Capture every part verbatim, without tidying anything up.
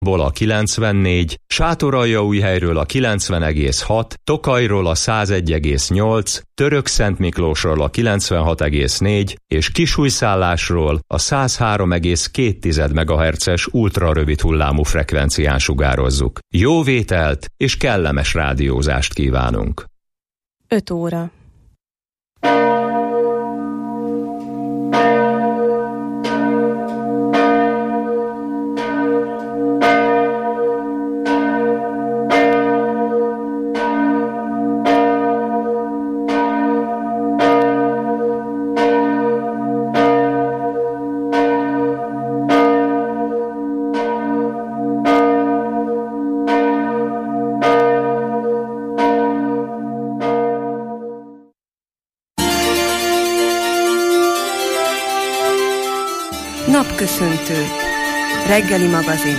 a kilencvennégy, Sátoraljaújhelyről a kilencven egész hat, Tokajról a száz egy egész nyolc, Törökszentmiklósról a kilencvenhat egész négy és Kisújszállásról a száz három egész két megahertzes ultrarövid hullámú frekvencián sugározzuk. Jó vételt és kellemes rádiózást kívánunk! öt óra. Napköszöntő. Reggeli magazin.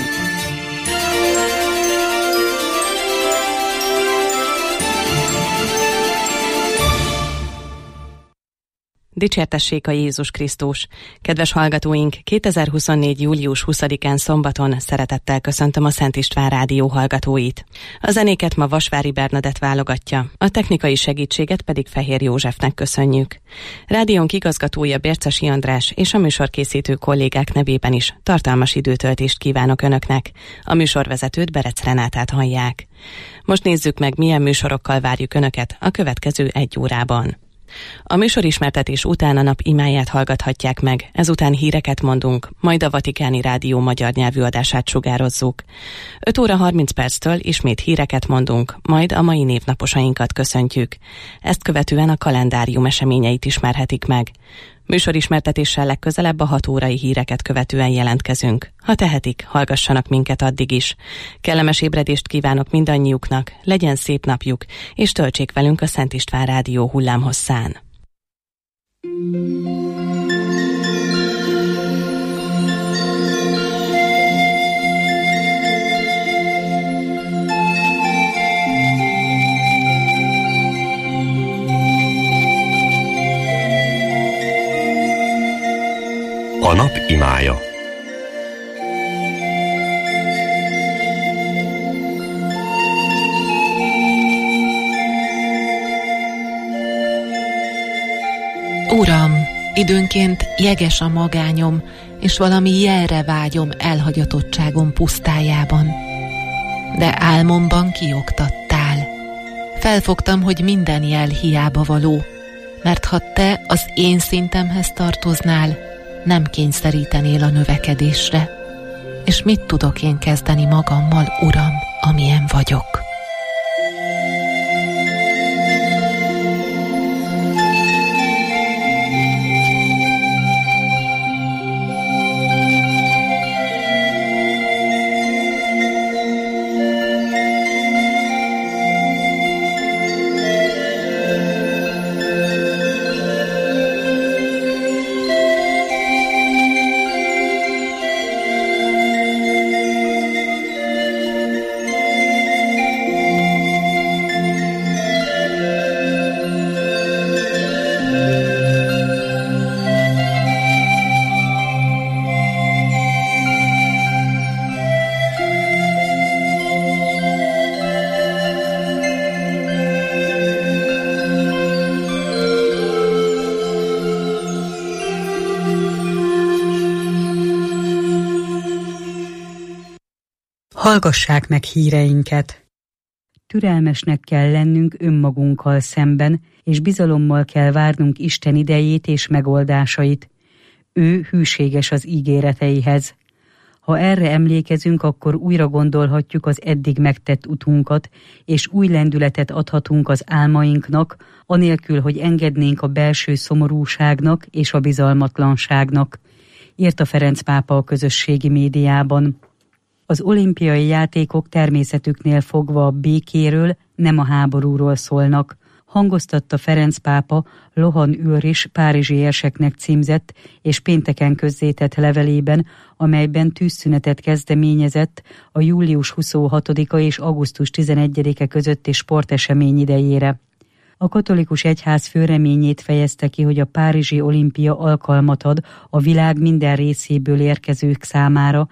Dicsértessék a Jézus Krisztus! Kedves hallgatóink, kétezer-huszonnégy. július huszadikán szombaton szeretettel köszöntöm a Szent István Rádió hallgatóit. A zenéket ma Vasvári Bernadett válogatja, a technikai segítséget pedig Fehér Józsefnek köszönjük. Rádiónk igazgatója Bércesi András és a műsorkészítő kollégák nevében is tartalmas időtöltést kívánok Önöknek. A műsorvezetőt, Berec Renátát hallják. Most nézzük meg, milyen műsorokkal várjuk Önöket a következő egy órában. A műsorismertetés után a nap imáját hallgathatják meg, ezután híreket mondunk, majd a Vatikáni Rádió magyar nyelvű adását sugározzuk. öt óra harminc perctől ismét híreket mondunk, majd a mai névnaposainkat köszöntjük. Ezt követően a kalendárium eseményeit ismerhetik meg. Műsorismertetéssel legközelebb a hat órai híreket követően jelentkezünk. Ha tehetik, hallgassanak minket addig is. Kellemes ébredést kívánok mindannyiuknak, legyen szép napjuk, és töltsék velünk a Szent István Rádió hullámhosszán. A nap imája. Uram, időnként jeges a magányom, és valami jelre vágyom elhagyatottságom pusztájában. De álmomban kioktattál. Felfogtam, hogy minden jel hiába való, mert ha te az én szintemhez tartoznál, nem kényszerítenél a növekedésre. És mit tudok én kezdeni magammal, Uram, amilyen vagyok? Hallgassák meg híreinket! Türelmesnek kell lennünk önmagunkkal szemben, és bizalommal kell várnunk Isten idejét és megoldásait. Ő hűséges az ígéreteihez. Ha erre emlékezünk, akkor újra gondolhatjuk az eddig megtett utunkat, és új lendületet adhatunk az álmainknak, anélkül, hogy engednénk a belső szomorúságnak és a bizalmatlanságnak, írta Ferenc pápa a közösségi médiában. Az olimpiai játékok természetüknél fogva a békéről, nem a háborúról szólnak, hangoztatta Ferenc pápa Lohan Ulrich párizsi érseknek címzett és pénteken közzétett levelében, amelyben tűzszünetet kezdeményezett a július huszonhatodika és augusztus tizenegyedike közötti sportesemény idejére. A katolikus egyház fő reményét fejezte ki, hogy a párizsi olimpia alkalmat ad a világ minden részéből érkezők számára,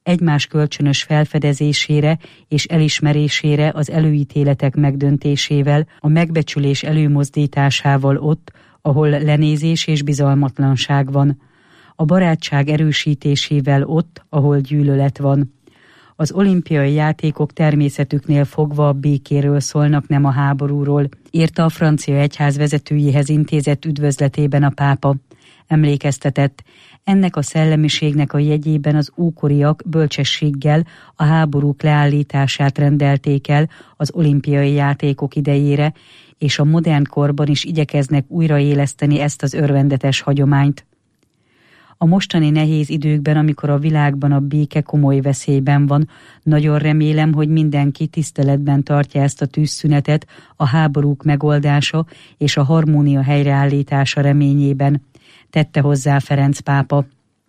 egymás kölcsönös felfedezésére és elismerésére az előítéletek megdöntésével, a megbecsülés előmozdításával ott, ahol lenézés és bizalmatlanság van, a barátság erősítésével ott, ahol gyűlölet van. Az olimpiai játékok természetüknél fogva a békéről szólnak, nem a háborúról, írta a francia egyház vezetőjéhez intézett üdvözletében a pápa. Emlékeztetett, ennek a szellemiségnek a jegyében az ókoriak bölcsességgel a háborúk leállítását rendelték el az olimpiai játékok idejére, és a modern korban is igyekeznek újraéleszteni ezt az örvendetes hagyományt. A mostani nehéz időkben, amikor a világban a béke komoly veszélyben van, nagyon remélem, hogy mindenki tiszteletben tartja ezt a tűzszünetet a háborúk megoldása és a harmónia helyreállítása reményében, tette hozzá Ferenc pápa.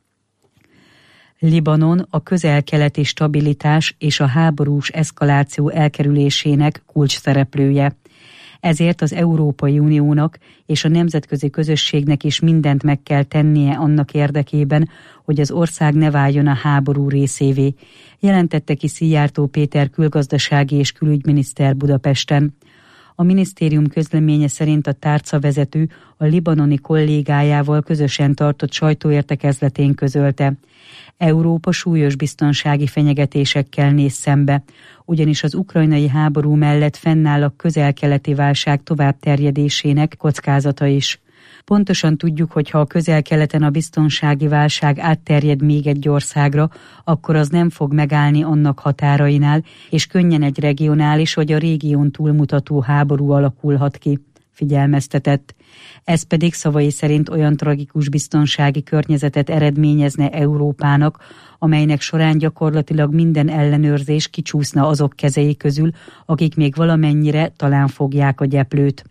Libanon a közel-keleti stabilitás és a háborús eszkaláció elkerülésének kulcsszereplője. Ezért az Európai Uniónak és a nemzetközi közösségnek is mindent meg kell tennie annak érdekében, hogy az ország ne váljon a háború részévé, jelentette ki Szijjártó Péter külgazdasági és külügyminiszter Budapesten. A minisztérium közleménye szerint a tárcavezető a libanoni kollégájával közösen tartott sajtóértekezletén közölte: Európa súlyos biztonsági fenyegetésekkel néz szembe, ugyanis az ukrajnai háború mellett fennáll a közel-keleti válság továbbterjedésének kockázata is. Pontosan tudjuk, hogy ha a közel-keleten a biztonsági válság átterjed még egy országra, akkor az nem fog megállni annak határainál, és könnyen egy regionális vagy a régión túlmutató háború alakulhat ki, figyelmeztetett. Ez pedig szavai szerint olyan tragikus biztonsági környezetet eredményezne Európának, amelynek során gyakorlatilag minden ellenőrzés kicsúszna azok kezei közül, akik még valamennyire talán fogják a gyeplőt.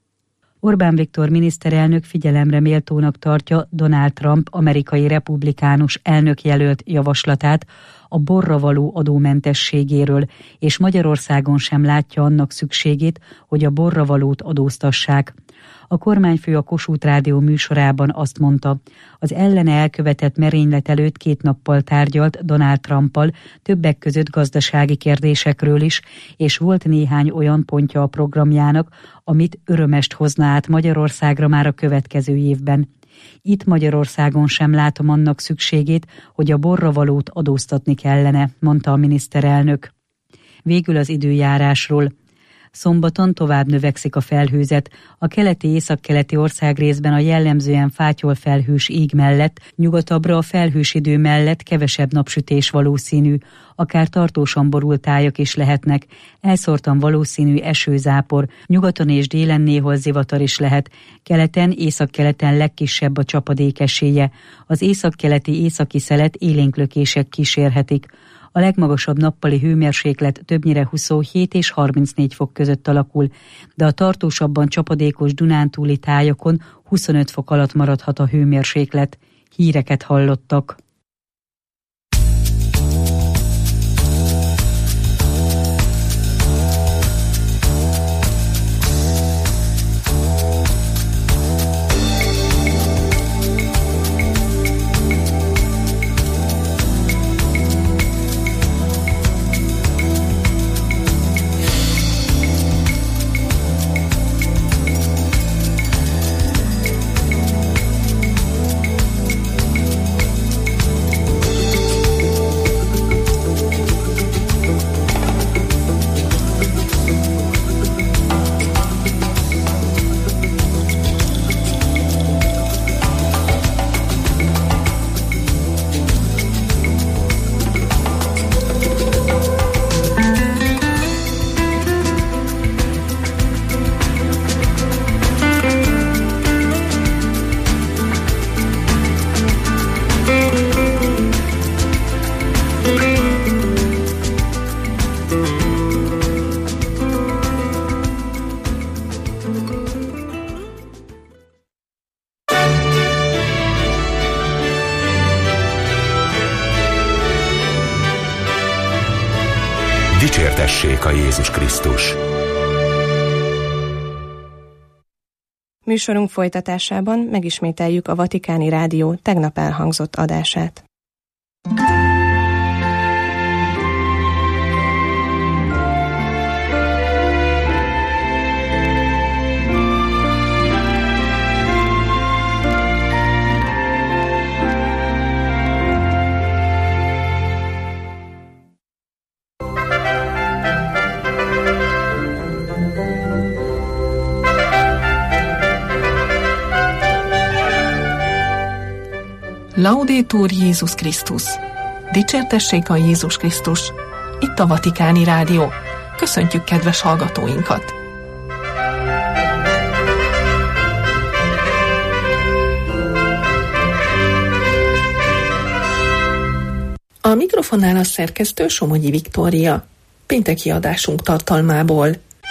Orbán Viktor miniszterelnök figyelemre méltónak tartja Donald Trump amerikai republikánus elnökjelölt javaslatát a borra való adómentességéről, és Magyarországon sem látja annak szükségét, hogy a borra valót adóztassák. A kormányfő a Kossuth Rádió műsorában azt mondta, az ellene elkövetett merénylet előtt két nappal tárgyalt Donald Trumpal, többek között gazdasági kérdésekről is, és volt néhány olyan pontja a programjának, amit örömest hozna át Magyarországra már a következő évben. Itt Magyarországon sem látom annak szükségét, hogy a borra valót adóztatni kellene, mondta a miniszterelnök. Végül az időjárásról. Szombaton tovább növekszik a felhőzet. A keleti-északkeleti országrészben a jellemzően fátyolfelhős ég mellett, nyugatabbra a felhős idő mellett kevesebb napsütés valószínű, akár tartósan borult tájak is lehetnek, elszórtan valószínű esőzápor, nyugaton és délen néhol zivatar is lehet, keleten, északkeleten legkisebb a csapadék esélye, az északkeleti északi szelet élénklökések kísérhetik. A legmagasabb nappali hőmérséklet többnyire huszonhét és harmincnégy fok között alakul, de a tartósabban csapadékos dunántúli tájakon huszonöt fok alatt maradhat a hőmérséklet. Híreket hallottak. Dicsértessék a Jézus Krisztus! Műsorunk folytatásában megismételjük a Vatikáni Rádió tegnap elhangzott adását. Laudetur Jézus Krisztus. Dicsértessék a Jézus Krisztus. Itt a Vatikáni Rádió. Köszöntjük kedves hallgatóinkat! A mikrofonnál a szerkesztő Somogyi Viktória. Pénteki adásunk tartalmából.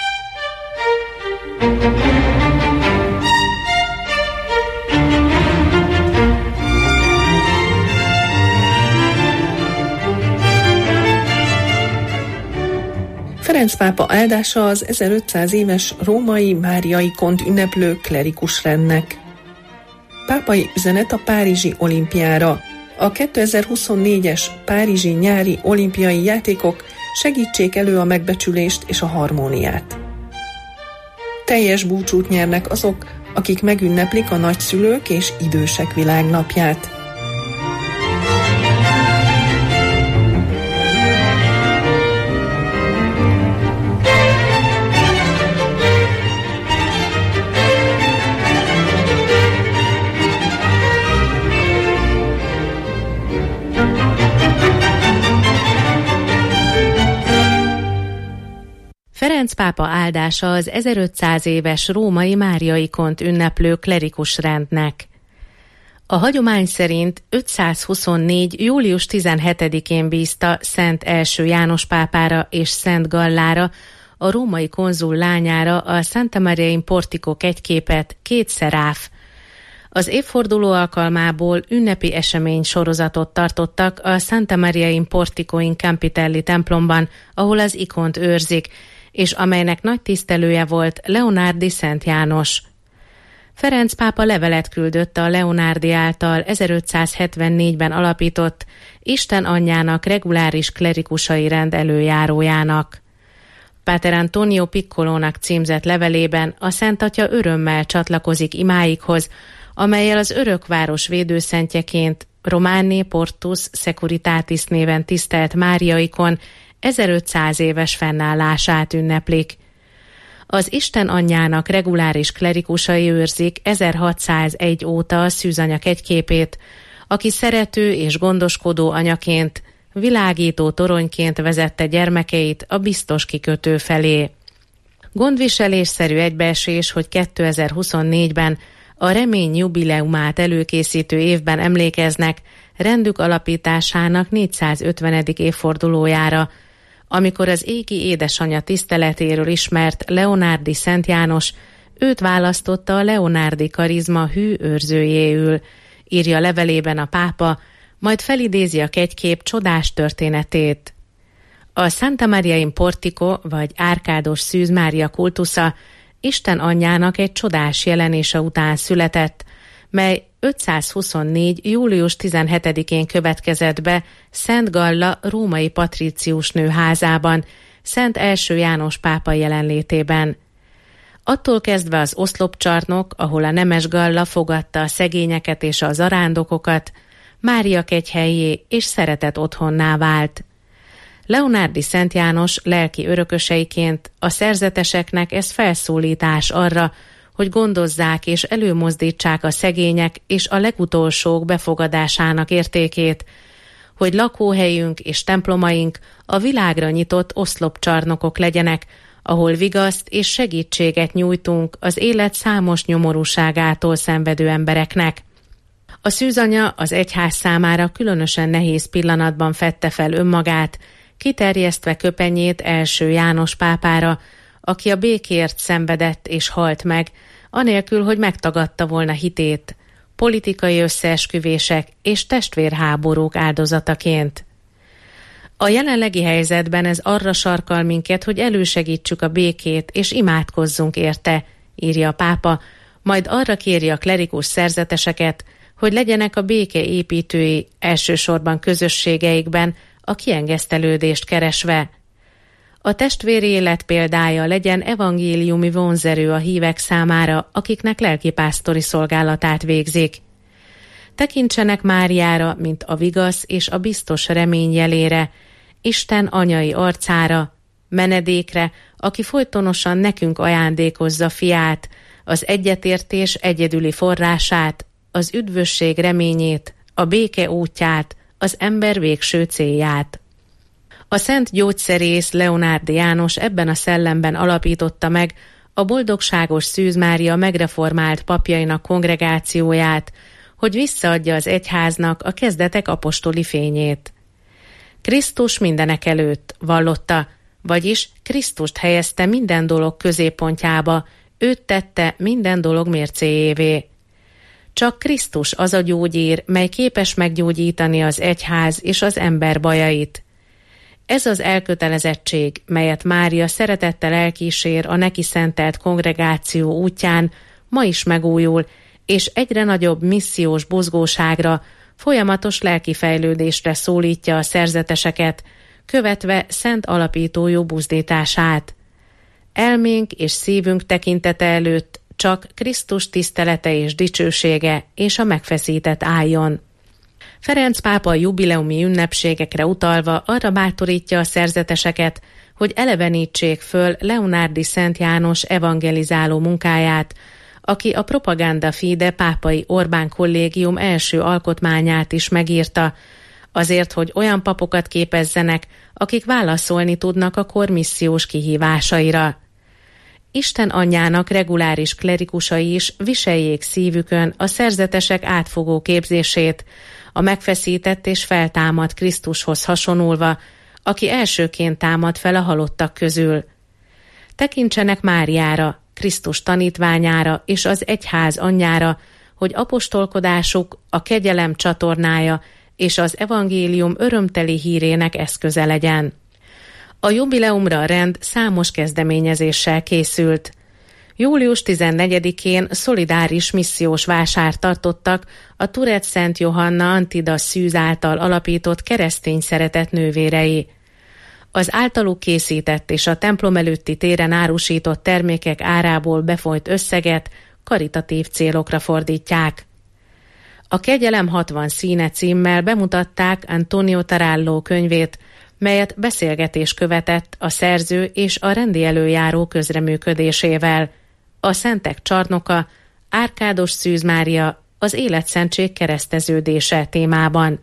Ferenc pápa áldása az ezerötszáz éves római máriai kont ünneplő klerikus rendnek. Pápai üzenet a párizsi olimpiára. A kétezer-huszonnégyes párizsi nyári olimpiai játékok segítsék elő a megbecsülést és a harmóniát. Teljes búcsút nyernek azok, akik megünneplik a nagyszülők és idősek világnapját. Ferenc pápa áldása az ezerötszáz éves római máriai kont ünneplő klerikus rendnek. A hagyomány szerint ötszázhuszonnégy. július tizenhetedikén bízta Szent első János pápára és Szent Gallára, a római konzul lányára a Santa Maria in Portico kegyképet, két szeráf. Az évforduló alkalmából ünnepi esemény sorozatot tartottak a Santa Maria in Portico in Campitelli templomban, ahol az ikont őrzik, és amelynek nagy tisztelője volt Leonardi Szent János. Ferenc pápa levelet küldött a Leonardi által ezerötszázhetvennégyben alapított Isten anyjának reguláris klerikusai rend előjárójának. Páter Antonio Piccolónak címzett levelében a Szent Atya örömmel csatlakozik imáikhoz, amellyel az örökváros védőszentjeként Romani Portus Securitatis néven tisztelt máriaikon ezerötszáz éves fennállását ünneplik. Az Isten anyjának reguláris klerikusai őrzik ezerhatszázegy óta a szűzanya kegyképét, aki szerető és gondoskodó anyaként, világító toronyként vezette gyermekeit a biztos kikötő felé. Gondviselésszerű egybeesés, hogy kétezer-huszonnégyben a remény jubileumát előkészítő évben emlékeznek rendük alapításának négyszázötvenedik évfordulójára, amikor az égi édesanyja tiszteletéről ismert Leonardi Szent János őt választotta a Leonardi karizma hű őrzőjéül, írja levelében a pápa, majd felidézi a kegykép csodás történetét. A Santa Maria in Portico, vagy árkádos Szűz Mária kultusza Isten anyjának egy csodás jelenése után született, mely ötszázhuszonnégy. július tizenhetedikén következett be Szent Galla római patrícius nő házában, Szent első János pápa jelenlétében. Attól kezdve az oszlopcsarnok, ahol a nemes Galla fogadta a szegényeket és a zarándokokat, Mária kegyhellyé és szeretett otthonná vált. Leonardi Szent János lelki örököseiként a szerzeteseknek ez felszólítás arra, hogy gondozzák és előmozdítsák a szegények és a legutolsók befogadásának értékét, hogy lakóhelyünk és templomaink a világra nyitott oszlopcsarnokok legyenek, ahol vigaszt és segítséget nyújtunk az élet számos nyomorúságától szenvedő embereknek. A szűzanya az egyház számára különösen nehéz pillanatban fedte fel önmagát, kiterjesztve köpenyét első János pápára, aki a békért szenvedett és halt meg, anélkül, hogy megtagadta volna hitét, politikai összeesküvések és testvérháborúk áldozataként. A jelenlegi helyzetben ez arra sarkal minket, hogy elősegítsük a békét és imádkozzunk érte, írja a pápa, majd arra kéri a klerikus szerzeteseket, hogy legyenek a béke építői elsősorban közösségeikben a kiengesztelődést keresve. A testvéri élet példája legyen evangéliumi vonzerő a hívek számára, akiknek lelkipásztori szolgálatát végzik. Tekintsenek Máriára, mint a vigasz és a biztos remény jelére, Isten anyai arcára, menedékre, aki folytonosan nekünk ajándékozza fiát, az egyetértés egyedüli forrását, az üdvösség reményét, a béke útját, az ember végső célját. A szent gyógyszerész Leonárdi János ebben a szellemben alapította meg a Boldogságos Szűz Mária megreformált papjainak kongregációját, hogy visszaadja az egyháznak a kezdetek apostoli fényét. Krisztus mindenek előtt, vallotta, vagyis Krisztust helyezte minden dolog középpontjába, őt tette minden dolog mércéjévé. Csak Krisztus az a gyógyír, mely képes meggyógyítani az egyház és az ember bajait. Ez az elkötelezettség, melyet Mária szeretettel elkísér a neki szentelt kongregáció útján, ma is megújul, és egyre nagyobb missziós buzgóságra, folyamatos lelkifejlődésre szólítja a szerzeteseket, követve szent alapítójú buzdítását. Elménk és szívünk tekintete előtt csak Krisztus tisztelete és dicsősége és a megfeszített álljon. Ferenc pápa jubileumi ünnepségekre utalva arra bátorítja a szerzeteseket, hogy elevenítsék föl Leonárdi Szent János evangelizáló munkáját, aki a Propaganda Fide pápai Orbán kollégium első alkotmányát is megírta, azért, hogy olyan papokat képezzenek, akik válaszolni tudnak a kor missziós kihívásaira. Isten anyjának reguláris klerikusai is viseljék szívükön a szerzetesek átfogó képzését, a megfeszített és feltámadt Krisztushoz hasonulva, aki elsőként támad fel a halottak közül. Tekintsenek Máriára, Krisztus tanítványára és az egyház anyjára, hogy apostolkodásuk a kegyelem csatornája és az evangélium örömteli hírének eszköze legyen. A jubileumra a rend számos kezdeményezéssel készült. július tizennegyedikén szolidáris missziós vásárt tartottak a Turet Szent Johanna Antida Szűz által alapított keresztény szeretet nővérei. Az általuk készített és a templom előtti téren árusított termékek árából befolyt összeget karitatív célokra fordítják. A Kegyelem hatvan színe címmel bemutatták Antonio Tarallo könyvét, melyet beszélgetés követett a szerző és a rendi előjáró közreműködésével. A Szentek csarnoka, Árkádos Szűz Mária, az életszentség kereszteződése témában.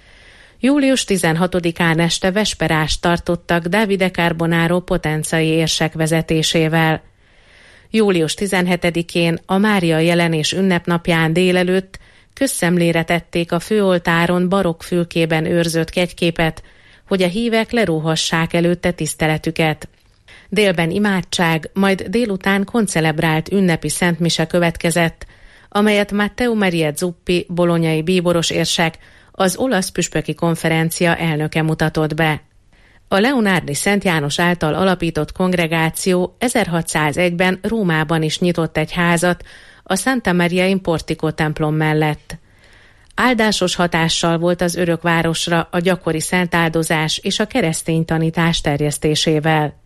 július tizenhatodikán este vesperást tartottak Davide Carbonaro potencai érsek vezetésével. július tizenhetedikén a Mária jelenés ünnepnapján délelőtt közszemlére tették a főoltáron barokk fülkében őrzött kegyképet, hogy a hívek leróhassák előtte tiszteletüket. Délben imádság, majd délután koncelebrált ünnepi szentmise következett, amelyet Matteo Maria Zuppi bolonyai bíboros érsek, az olasz püspöki konferencia elnöke mutatott be. A Leonárdi Szent János által alapított kongregáció ezerhatszázegyben Rómában is nyitott egy házat a Santa Maria in Portico templom mellett. Áldásos hatással volt az örökvárosra a gyakori szentáldozás és a keresztény tanítás terjesztésével.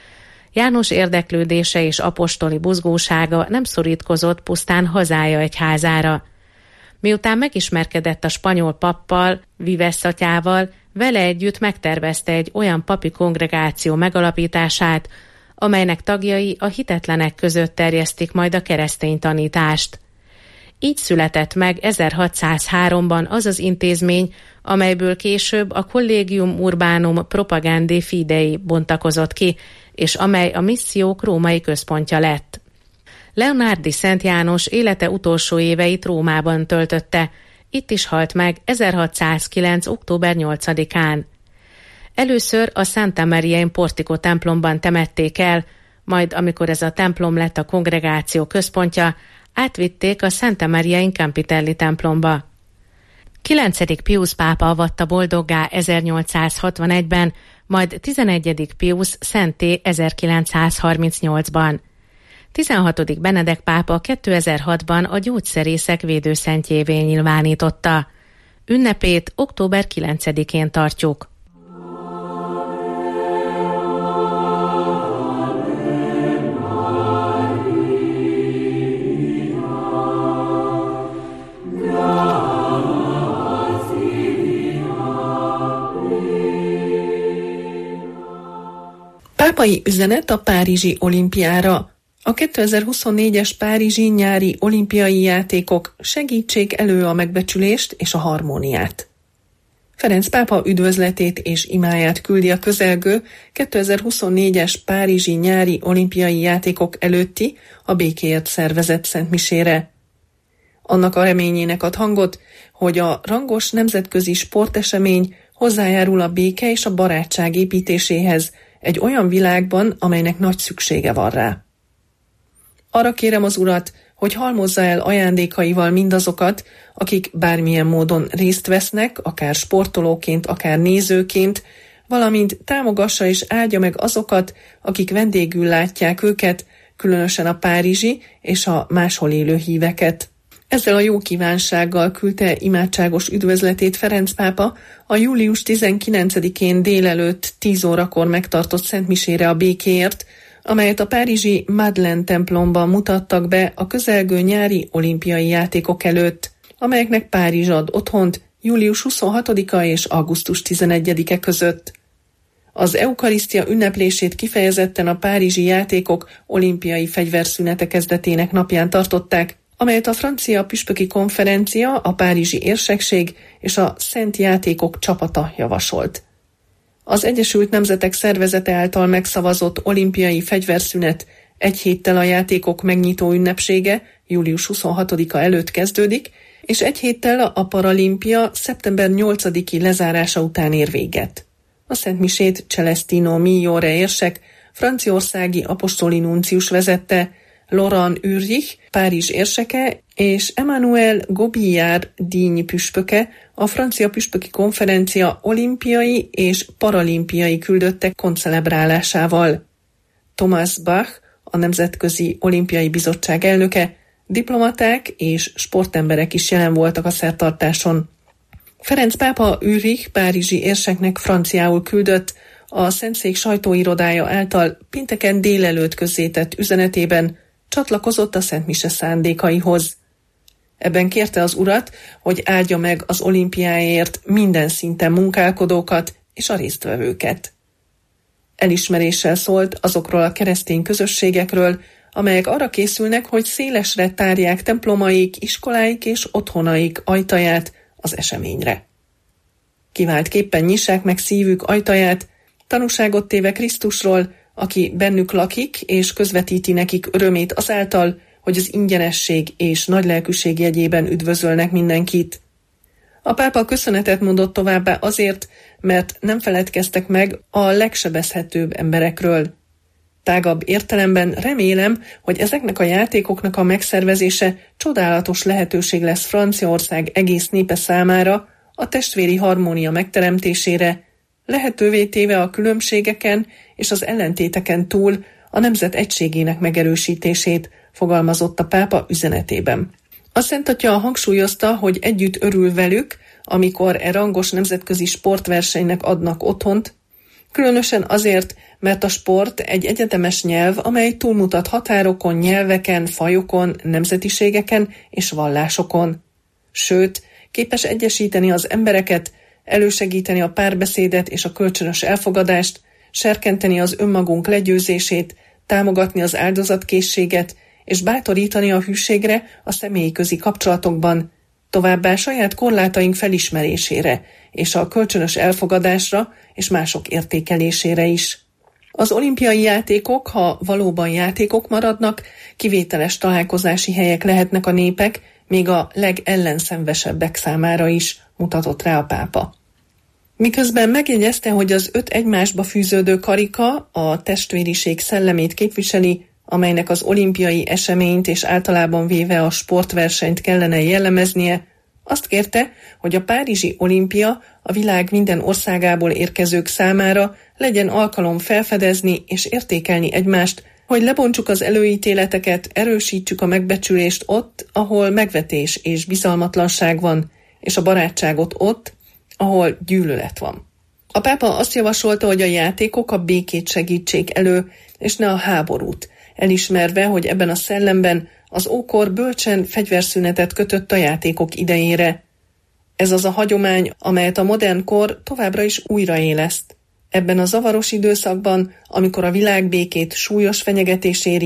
János érdeklődése és apostoli buzgósága nem szorítkozott pusztán hazája egyházára. Miután megismerkedett a spanyol pappal, Vives atyával, vele együtt megtervezte egy olyan papi kongregáció megalapítását, amelynek tagjai a hitetlenek között terjesztik majd a keresztény tanítást. Így született meg ezerhatszázháromban az az intézmény, amelyből később a Collegium Urbanum Propagandæ Fidei bontakozott ki, és amely a missziók római központja lett. Leonárdi Szent János élete utolsó éveit Rómában töltötte, itt is halt meg ezerhatszázkilenc. október nyolcadikán. Először a Santa Maria in Portico templomban temették el, majd amikor ez a templom lett a kongregáció központja, átvitték a Santa Maria in Campitelli templomba. kilencedik Piusz pápa avatta boldoggá ezernyolcszázhatvanegyben, majd tizenegyedik Piusz szentté ezerkilencszázharmincnyolcban. tizenhatodik Benedek pápa kétezer-hatban a gyógyszerészek védőszentjévé nyilvánította. Ünnepét október kilencedikén tartjuk. Pápai üzenet a párizsi olimpiára. A kétezer-huszonnégyes párizsi nyári olimpiai játékok segítsék elő a megbecsülést és a harmóniát. Ferenc pápa üdvözletét és imáját küldi a közelgő kétezer-huszonnégyes párizsi nyári olimpiai játékok előtti a békéért szervezett szentmisére. Annak a reményének ad hangot, hogy a rangos nemzetközi sportesemény hozzájárul a béke és a barátság építéséhez egy olyan világban, amelynek nagy szüksége van rá. Arra kérem az Urat, hogy halmozza el ajándékaival mindazokat, akik bármilyen módon részt vesznek, akár sportolóként, akár nézőként, valamint támogassa és áldja meg azokat, akik vendégül látják őket, különösen a párizsi és a máshol élő híveket. Ezzel a jó kívánsággal küldte imádságos üdvözletét Ferenc pápa a július tizenkilencedikén délelőtt tíz órakor megtartott szentmisére a békéért, amelyet a párizsi Madeleine templomban mutattak be a közelgő nyári olimpiai játékok előtt, amelyeknek Párizs ad otthont július huszonhatodika és augusztus tizenegyedike között. Az eukarisztia ünneplését kifejezetten a párizsi játékok olimpiai fegyverszünete kezdetének napján tartották, amelyet a francia püspöki konferencia, a párizsi érsekség és a Szent Játékok csapata javasolt. Az Egyesült Nemzetek Szervezete által megszavazott olimpiai fegyverszünet egy héttel a játékok megnyitó ünnepsége július huszonhatodika előtt kezdődik, és egy héttel a paralimpia szeptember nyolcadiki lezárása után ér véget. A szentmisét Celestino Migliore érsek, franciaországi apostoli nuncius vezette, Laurent Ulrich, Párizs érseke, és Emmanuel Gobillard díjnyi püspöke, a francia püspöki konferencia olimpiai és paralimpiai küldöttek koncelebrálásával. Thomas Bach, a Nemzetközi Olimpiai Bizottság elnöke, diplomaták és sportemberek is jelen voltak a szertartáson. Ferenc pápa Ulrich párizsi érseknek franciául küldött, a Szentszék sajtóirodája által pénteken délelőtt közzétett üzenetében csatlakozott a szentmise szándékaihoz. Ebben kérte az Urat, hogy áldja meg az olimpiáért minden szinten munkálkodókat és a résztvevőket. Elismeréssel szólt azokról a keresztény közösségekről, amelyek arra készülnek, hogy szélesre tárják templomaik, iskoláik és otthonaik ajtaját az eseményre. Kiváltképpen nyissák meg szívük ajtaját, tanúságot téve Krisztusról, aki bennük lakik és közvetíti nekik örömét azáltal, hogy az ingyenesség és nagylelkűség jegyében üdvözölnek mindenkit. A pápa köszönetet mondott továbbá azért, mert nem feledkeztek meg a legsebezhetőbb emberekről. Tágabb értelemben remélem, hogy ezeknek a játékoknak a megszervezése csodálatos lehetőség lesz Franciaország egész népe számára a testvéri harmónia megteremtésére, lehetővé téve a különbségeken és az ellentéteken túl a nemzet egységének megerősítését, fogalmazott a pápa üzenetében. A Szent Atya hangsúlyozta, hogy együtt örül velük, amikor e rangos nemzetközi sportversenynek adnak otthont, különösen azért, mert a sport egy egyetemes nyelv, amely túlmutat határokon, nyelveken, fajokon, nemzetiségeken és vallásokon. Sőt, képes egyesíteni az embereket, elősegíteni a párbeszédet és a kölcsönös elfogadást, serkenteni az önmagunk legyőzését, támogatni az áldozatkészséget és bátorítani a hűségre a személyi közi kapcsolatokban, továbbá saját korlátaink felismerésére és a kölcsönös elfogadásra és mások értékelésére is. Az olimpiai játékok, ha valóban játékok maradnak, kivételes találkozási helyek lehetnek a népek, még a legellenszenvesebbek számára is, mutatott rá a pápa. Miközben megjegyezte, hogy az öt egymásba fűződő karika a testvériség szellemét képviseli, amelynek az olimpiai eseményt és általában véve a sportversenyt kellene jellemeznie, azt kérte, hogy a párizsi olimpia a világ minden országából érkezők számára legyen alkalom felfedezni és értékelni egymást, hogy lebontsuk az előítéleteket, erősítsük a megbecsülést ott, ahol megvetés és bizalmatlanság van, és a barátságot ott, ahol gyűlölet van. A pápa azt javasolta, hogy a játékok a békét segítsék elő, és ne a háborút, elismerve, hogy ebben a szellemben az ókor bölcsen fegyverszünetet kötött a játékok idejére. Ez az a hagyomány, amelyet a modern kor továbbra is újraéleszt. Ebben a zavaros időszakban, amikor a világ békét súlyos fenyegetés éri,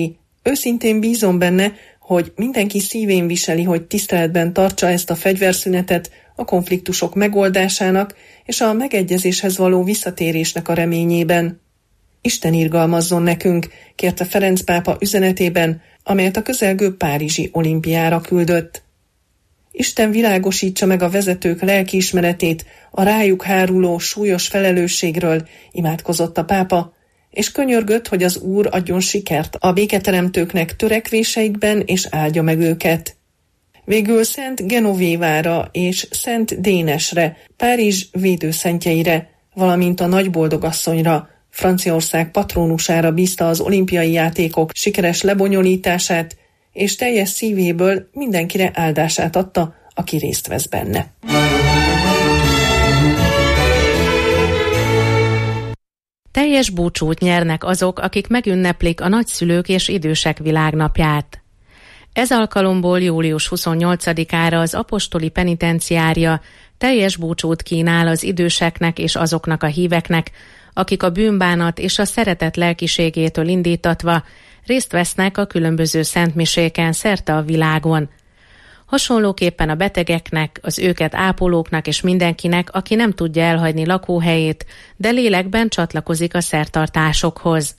Őszintén bízom benne, hogy mindenki szívén viseli, hogy tiszteletben tartsa ezt a fegyverszünetet a konfliktusok megoldásának és a megegyezéshez való visszatérésnek a reményében. Isten irgalmazzon nekünk, kérte Ferenc pápa üzenetében, amelyet a közelgő párizsi olimpiára küldött. Isten világosítsa meg a vezetők lelkiismeretét a rájuk háruló súlyos felelősségről, imádkozott a pápa, és könyörgött, hogy az Úr adjon sikert a béketeremtőknek törekvéseikben, és áldja meg őket. Végül Szent Genovévára és Szent Dénesre, Párizs védőszentjeire, valamint a Nagyboldogasszonyra, Franciaország patrónusára bízta az olimpiai játékok sikeres lebonyolítását, és teljes szívéből mindenkire áldását adta, aki részt vesz benne. Teljes búcsút nyernek azok, akik megünneplik a nagyszülők és idősek világnapját. Ez alkalomból július huszonnyolcadikára az apostoli penitenciária teljes búcsút kínál az időseknek és azoknak a híveknek, akik a bűnbánat és a szeretet lelkiségétől indítatva részt vesznek a különböző szentmiséken szerte a világon. Hasonlóképpen a betegeknek, az őket ápolóknak és mindenkinek, aki nem tudja elhagyni lakóhelyét, de lélekben csatlakozik a szertartásokhoz.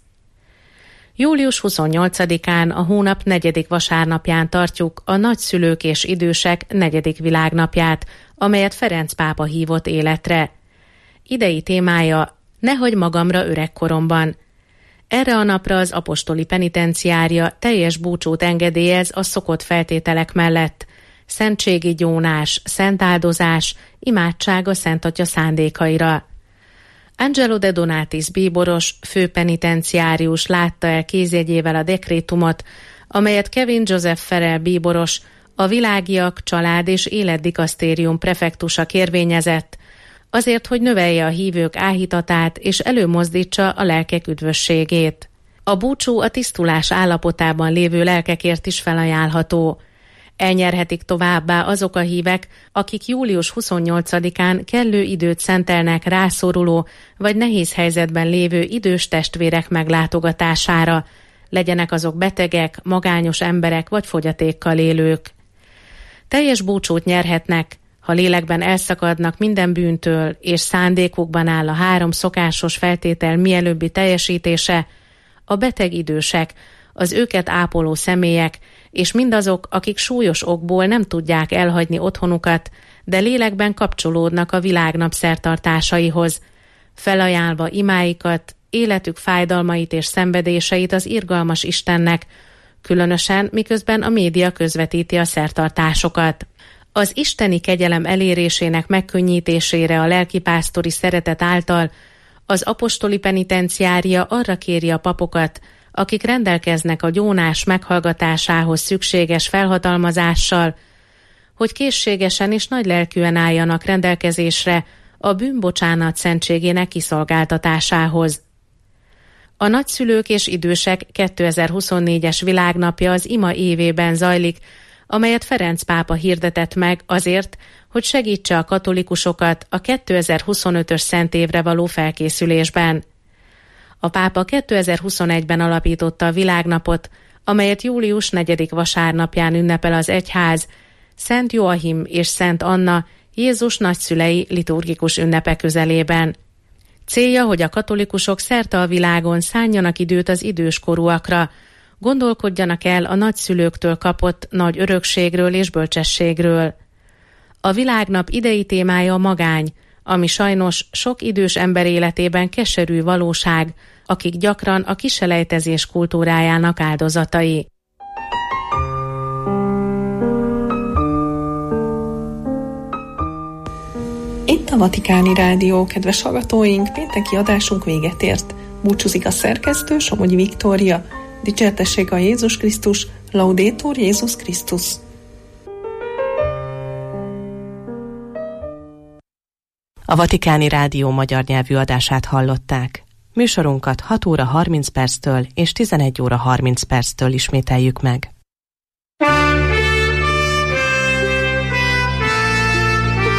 július huszonnyolcadikán a hónap negyedik vasárnapján tartjuk a nagyszülők és idősek negyedik világnapját, amelyet Ferenc pápa hívott életre. Idei témája: nehagy magamra öregkoromban. Erre a napra az apostoli penitenciária teljes búcsút engedélyez a szokott feltételek mellett: szentségi gyónás, szentáldozás, imádság a Szent Atya szándékaira. Angelo de Donatis bíboros, főpenitenciárius látta el kézjegyével a dekrétumot, amelyet Kevin Joseph Ferrell bíboros, a világiak, család és életdikasztérium prefektusa kérvényezett, azért, hogy növelje a hívők áhítatát és előmozdítsa a lelkek üdvösségét. A búcsú a tisztulás állapotában lévő lelkekért is felajánlható. Elnyerhetik továbbá azok a hívek, akik július huszonnyolcadikán kellő időt szentelnek rászoruló vagy nehéz helyzetben lévő idős testvérek meglátogatására, legyenek azok betegek, magányos emberek vagy fogyatékkal élők. Teljes búcsút nyerhetnek, ha lélekben elszakadnak minden bűntől, és szándékukban áll a három szokásos feltétel mielőbbi teljesítése, a beteg idősek, az őket ápoló személyek, és mindazok, akik súlyos okból nem tudják elhagyni otthonukat, de lélekben kapcsolódnak a világnap szertartásaihoz, felajánlva imáikat, életük fájdalmait és szenvedéseit az irgalmas Istennek, különösen miközben a média közvetíti a szertartásokat. Az isteni kegyelem elérésének megkönnyítésére a lelkipásztori szeretet által az apostoli penitenciária arra kéri a papokat, akik rendelkeznek a gyónás meghallgatásához szükséges felhatalmazással, hogy készségesen és nagylelkűen álljanak rendelkezésre a bűnbocsánat szentségének kiszolgáltatásához. A nagyszülők és idősek kétezer-huszonnégyes világnapja az ima évében zajlik, amelyet Ferenc pápa hirdetett meg azért, hogy segítse a katolikusokat a kétezer-huszonötös szentévre való felkészülésben. A pápa kétezer-huszonegyben alapította a világnapot, amelyet július negyedik vasárnapján ünnepel az egyház, Szent Joachim és Szent Anna, Jézus nagyszülei liturgikus ünnepe közelében. Célja, hogy a katolikusok szerte a világon szánjanak időt az időskorúakra, gondolkodjanak el a nagyszülőktől kapott nagy örökségről és bölcsességről. A világnap idei témája a magány, ami sajnos sok idős ember életében keserű valóság, akik gyakran a kiselejtezés kultúrájának áldozatai. Itt a Vatikáni Rádió, kedves hallgatóink, pénteki adásunk véget ért. Búcsúzik a szerkesztő, Somogyi Viktória. Dicsértessék a Jézus Krisztus, Laudetur Jézus Krisztus. A Vatikáni Rádió magyar nyelvű adását hallották. Műsorunkat hat óra harminc perctől és tizenegy óra harminc perctől ismételjük meg.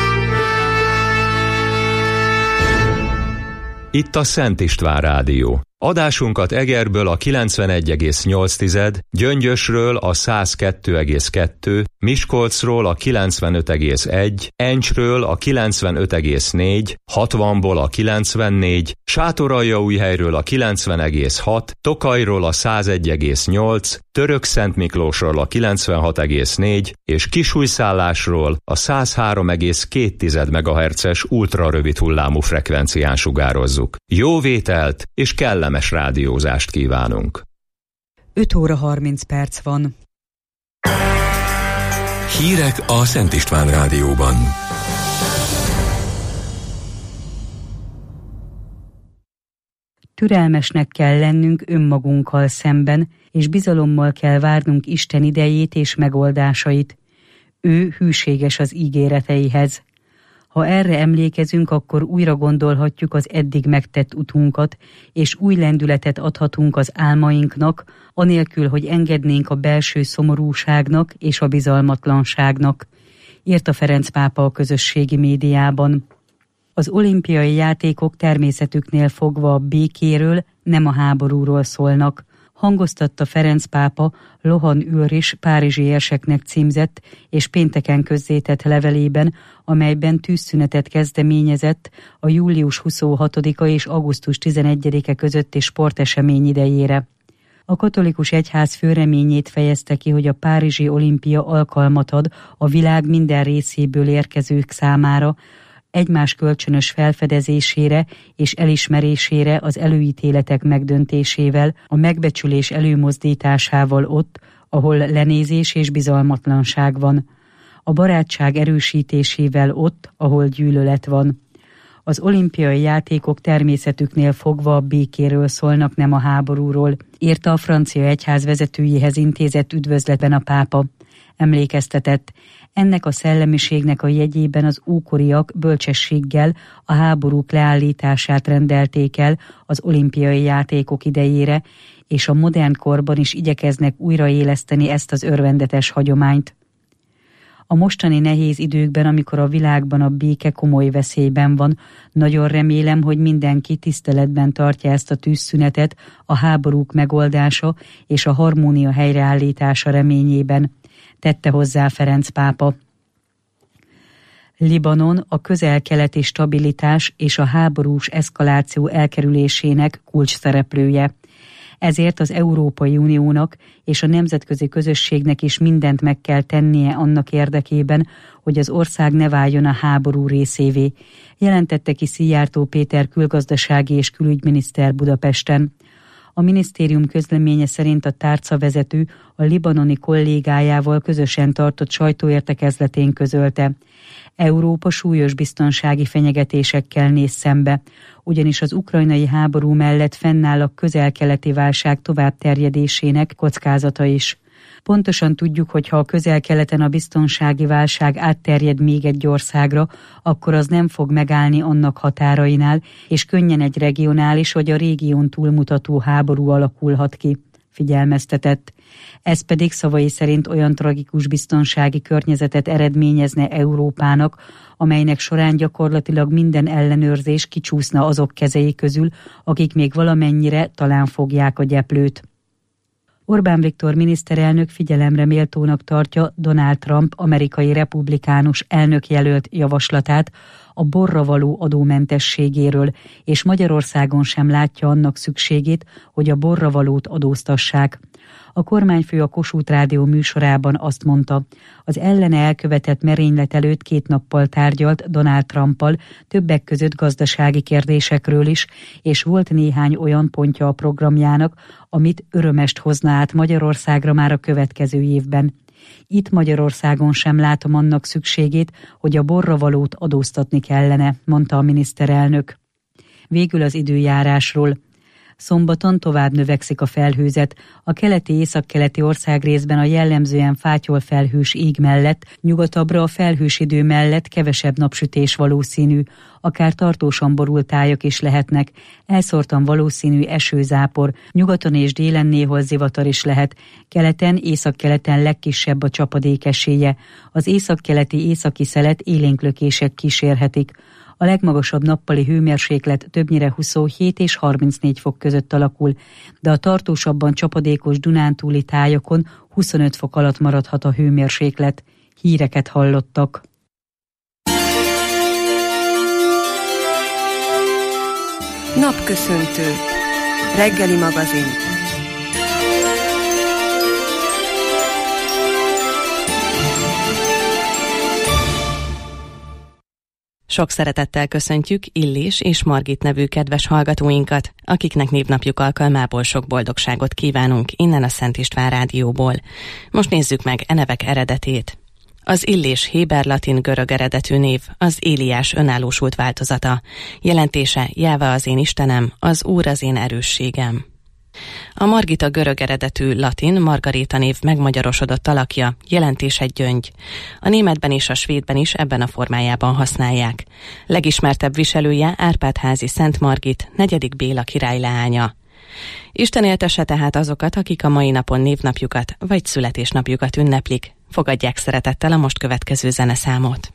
Itt a Szent István Rádió. Adásunkat Egerből a kilencvenegy egész nyolc, Gyöngyösről a száz kettő egész kettő, Miskolcról a kilencvenöt egész egy, Encsről a kilencvenöt egész négy, hatvanból a kilencvennégy, Sátoraljaújhelyről a kilencven egész hat, Tokajról a száz egy egész nyolc, Törökszentmiklósról a kilencvenhat egész négy és Kisújszállásról a száz három egész két megahertzes ultrarövid hullámú frekvencián sugározzuk. Jó vételt és kellemes rádiózást kívánunk! öt óra harminc perc van. Hírek a Szent István Rádióban. Türelmesnek kell lennünk önmagunkkal szemben, és bizalommal kell várnunk Isten idejét és megoldásait. Ő hűséges az ígéreteihez. Ha erre emlékezünk, akkor újra gondolhatjuk az eddig megtett utunkat, és új lendületet adhatunk az álmainknak, anélkül, hogy engednénk a belső szomorúságnak és a bizalmatlanságnak, írta Ferenc pápa a közösségi médiában. Az olimpiai játékok természetüknél fogva a békéről, nem a háborúról szólnak, hangoztatta Ferenc pápa Lohan Ulrich párizsi érseknek címzett és pénteken közzétett levelében, amelyben tűzszünetet kezdeményezett a július huszonhatodika és augusztus tizenegyedike közötti sportesemény idejére. A katolikus egyház fő reményét fejezte ki, hogy a párizsi olimpia alkalmat ad a világ minden részéből érkezők számára, egymás kölcsönös felfedezésére és elismerésére az előítéletek megdöntésével, a megbecsülés előmozdításával ott, ahol lenézés és bizalmatlanság van, a barátság erősítésével ott, ahol gyűlölet van. Az olimpiai játékok természetüknél fogva a békéről szólnak, nem a háborúról, írta a francia egyház vezetőjéhez intézett üdvözletben a pápa. Emlékeztetett, ennek a szellemiségnek a jegyében az ókoriak bölcsességgel a háborúk leállítását rendelték el az olimpiai játékok idejére, és a modern korban is igyekeznek újraéleszteni ezt az örvendetes hagyományt. A mostani nehéz időkben, amikor a világban a béke komoly veszélyben van, nagyon remélem, hogy mindenki tiszteletben tartja ezt a tűzszünetet a háborúk megoldása és a harmónia helyreállítása reményében, tette hozzá Ferenc pápa. Libanon a közel-keleti stabilitás és a háborús eszkaláció elkerülésének kulcsszereplője. Ezért az Európai Uniónak és a nemzetközi közösségnek is mindent meg kell tennie annak érdekében, hogy az ország ne váljon a háború részévé, jelentette ki Szijjártó Péter külgazdasági és külügyminiszter Budapesten. A minisztérium közleménye szerint a tárcavezető a libanoni kollégájával közösen tartott sajtóértekezletén közölte. Európa súlyos biztonsági fenyegetésekkel néz szembe, ugyanis az ukrajnai háború mellett fennáll a közel-keleti válság tovább terjedésének kockázata is. Pontosan tudjuk, hogy ha a közel-keleten a biztonsági válság átterjed még egy országra, akkor az nem fog megállni annak határainál, és könnyen egy regionális vagy a régión túlmutató háború alakulhat ki, figyelmeztetett. Ez pedig szavai szerint olyan tragikus biztonsági környezetet eredményezne Európának, amelynek során gyakorlatilag minden ellenőrzés kicsúszna azok kezei közül, akik még valamennyire talán fogják a gyeplőt. Orbán Viktor miniszterelnök figyelemre méltónak tartja Donald Trump amerikai republikánus elnökjelölt javaslatát a borra való adómentességéről, és Magyarországon sem látja annak szükségét, hogy a borra valót adóztassák. A kormányfő a Kossuth Rádió műsorában azt mondta, az ellene elkövetett merénylet előtt két nappal tárgyalt Donald Trumppal, többek között gazdasági kérdésekről is, és volt néhány olyan pontja a programjának, amit örömest hozna át Magyarországra már a következő évben. Itt Magyarországon sem látom annak szükségét, hogy a borra valót adóztatni kellene, mondta a miniszterelnök. Végül az időjárásról. Szombaton tovább növekszik a felhőzet. A keleti-északkeleti országrészben a jellemzően fátyol felhős ég mellett, nyugatabbra a felhős idő mellett kevesebb napsütés valószínű, akár tartósan borult tájak is lehetnek, elszórtan valószínű esőzápor, nyugaton és délen néhol zivatar is lehet, keleten, északkeleten legkisebb a csapadék esélye, az északkeleti északi szelet élénklökések kísérhetik. A legmagasabb nappali hőmérséklet többnyire huszonhét és harmincnégy fok között alakul, de a tartósabban csapadékos dunántúli tájakon huszonöt fok alatt maradhat a hőmérséklet. Híreket hallottak. Napköszöntő. Reggeli magazin. Sok szeretettel köszöntjük Illés és Margit nevű kedves hallgatóinkat, akiknek névnapjuk alkalmából sok boldogságot kívánunk innen a Szent István Rádióból. Most nézzük meg e nevek eredetét. Az Illés héber-latin-görög eredetű név az Éliás önállósult változata. Jelentése Jáve az én Istenem, az Úr az én erősségem. A Margita görög eredetű latin Margaréta név megmagyarosodott alakja, jelentése gyöngy. A németben és a svédben is ebben a formájában használják. Legismertebb viselője Árpád-házi Szent Margit, negyedik Béla király leánya. Isten éltesse tehát azokat, akik a mai napon névnapjukat vagy születésnapjukat ünneplik. Fogadják szeretettel a most következő zeneszámot.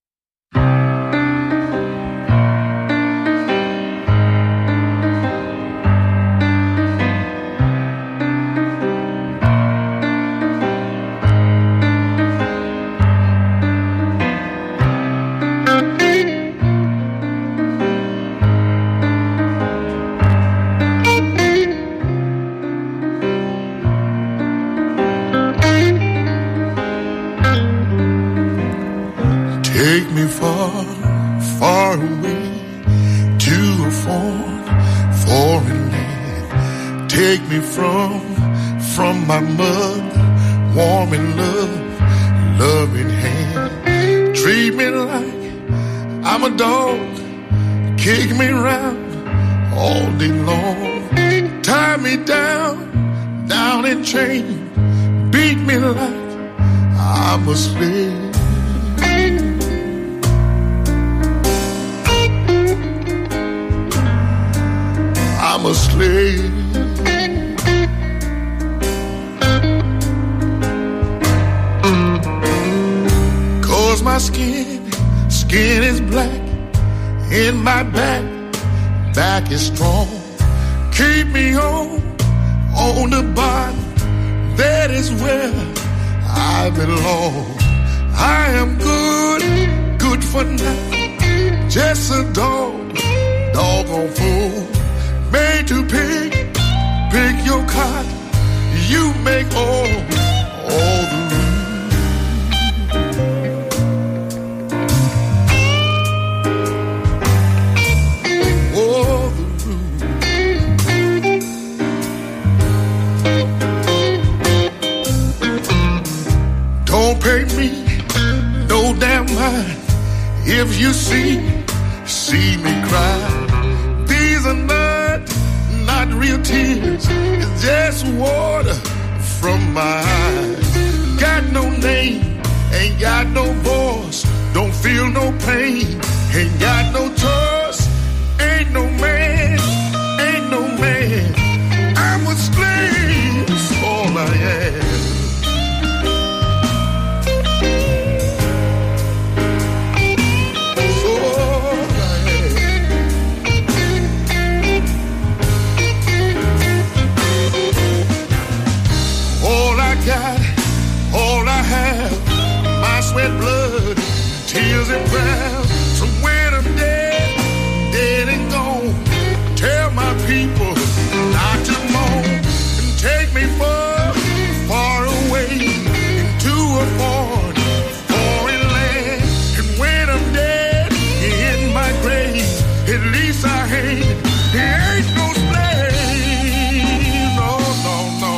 Take me far, far away to a foreign, foreign land. Take me from, from my mother, warm in love, loving hand. Treat me like I'm a dog, kick me round all day long. Tie me down, down in chains, beat me like I'm a slave. I'm a slave. Cause my skin, skin is black, and my back, back is strong. Keep me on, on the bottom, that is where I belong. I am good, good for nothing, just a dog, doggone fool. Made to pick, pick your cotton. You make all, all the rules. All the rules. Don't pay me no damn mind if you see, see me cry. These are not Not real tears, it's just water from my eyes. Got no name, ain't got no voice, don't feel no pain, ain't got no choice, ain't no man, ain't no man. I'm a slave, that's all I am. Got all I have, my sweat, blood, tears and prayer. So when I'm dead, dead and gone, tell my people not to moan and take me far, far away into a foreign, foreign land. And when I'm dead in my grave, at least I ain't, ain't no slave. No, no, no.